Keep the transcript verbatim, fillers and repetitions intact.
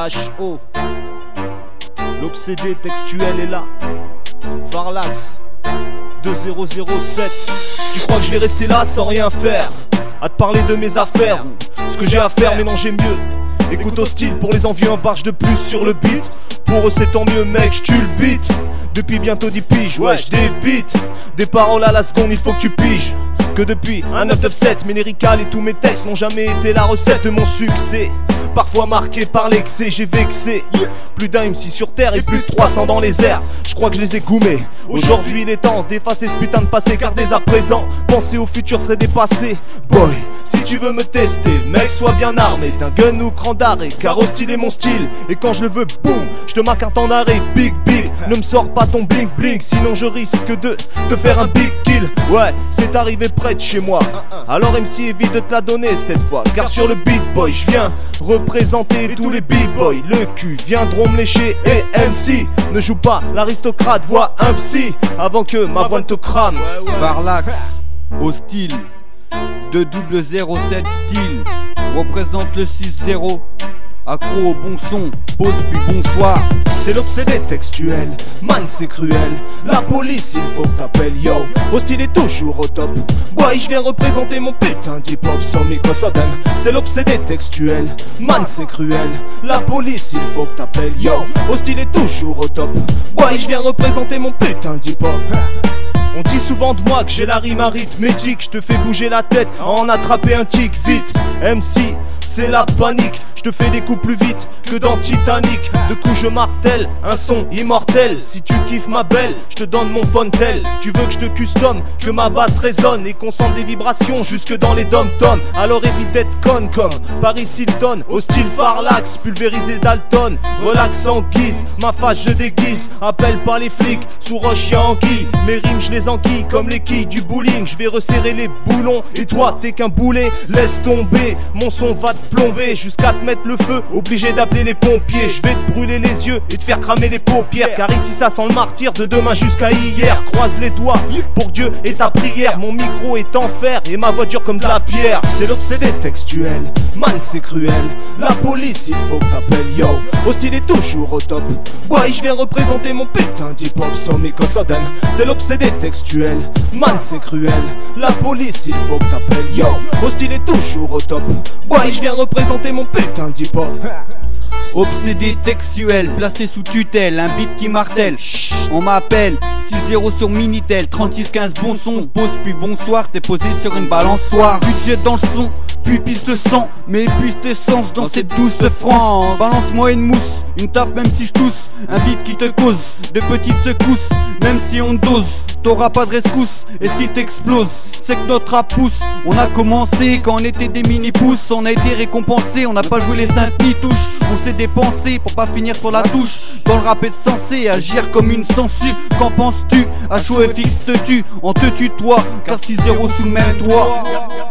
H O. L'obsédé textuel est là. Farlax deux zéro zéro sept. Tu crois que je vais rester là sans rien faire, à te parler de mes affaires, ce que j'ai à faire, mais non j'ai mieux. Écoute hostile, pour les envieux un barge de plus sur le beat. Pour eux c'est tant mieux mec, j'tue le beat. Depuis bientôt dix piges, ouais j'débite. Des paroles à la seconde, il faut que tu piges que depuis un neuf neuf sept, mes lyricales et tous mes textes n'ont jamais été la recette de mon succès. Parfois marqué par l'excès, j'ai vexé plus d'un M C sur terre et plus de trois cents dans les airs. Je crois que je les ai goumés. Aujourd'hui il est temps d'effacer ce putain de passé, car dès à présent penser au futur serait dépassé. Boy, si tu veux me tester, mec sois bien armé d'un gun ou cran d'arrêt, car hostile est mon style. Et quand je le veux, boum, je te marque un temps d'arrêt. Big big, ne me sors pas ton blink blink, sinon je risque de te faire un big kill. Ouais, c'est arrivé près de chez moi, alors M C évite de te la donner cette fois, car sur le beat boy je viens représenter tous les b-boys. Le cul viendront me lécher et M C ne joue pas l'aristocrate, vois un psy avant que ma voix ne te crame. Farlax, hostile, deux double zéro sept style, représente le six zéro. Accro au bon son, pause puis bonsoir. C'est l'obsédé textuel, man c'est cruel. La police il faut que t'appelles yo. Hostile est toujours au top. Boy je viens représenter mon putain d'hip-hop sans microsoden. C'est l'obsédé textuel, man c'est cruel. La police il faut que t'appelles yo. Hostile est toujours au top. Boy je viens représenter mon putain d'hip-hop. On dit souvent de moi que j'ai la rime arithmétique. Je te fais bouger la tête à en attraper un tic vite. M C c'est la panique, je te fais des coups plus vite que dans Titanic. De coups je martèle, un son immortel. Si tu kiffes ma belle, je te donne mon fontel. Tu veux que je te custom, que ma basse résonne et qu'on sente des vibrations jusque dans les dom-toms. Alors évite d'être con comme Paris Hilton. Hostile Farlax, pulvérisé Dalton. Relax en guise, ma face je déguise. Appelle pas les flics, sous roche y'a anguille. Mes rimes je les enquille comme les quilles du bowling. Je vais resserrer les boulons et toi t'es qu'un boulet. Laisse tomber, mon son va te plomber jusqu'à te mettre le feu, obligé d'appeler les pompiers. Je vais te brûler les yeux et te faire cramer les paupières, car ici ça sent le martyr de demain jusqu'à hier. Croise les doigts pour Dieu et ta prière. Mon micro est en fer et ma voix dure comme de la pierre. C'est l'obsédé textuel, man c'est cruel. La police il faut que t'appelles yo. Hostile est toujours au top. Boy je viens représenter mon putain d'hip-hop sans microsoden. C'est l'obsédé textuel, man c'est cruel. La police il faut que t'appelles yo. Hostile est toujours au top. Boy je viens représenter mon putain d'hip-hop. Obsédé textuel, placé sous tutelle, un beat qui martèle. Chut, on m'appelle six zéro sur Minitel, trente-six quinze bon son. Pause puis bonsoir, t'es posé sur une balançoire. Budget dans le son, puis pisse le sang, mais épuise l'essence dans cette douce France. Balance-moi une mousse, une taf même si je tousse. Un beat qui te cause de petites secousses, même si on dose, t'auras pas de rescousse. Et si t'exploses, c'est que notre rap pousse. On a commencé quand on était des mini-pousses. On a été récompensé, on n'a pas joué les cinq ni touches. On s'est dépensé pour pas finir sur la touche. Dans le rap est censé agir comme une censure. Qu'en penses-tu? H O F X te tue, on te tutoie, car six zéro sous le même toit.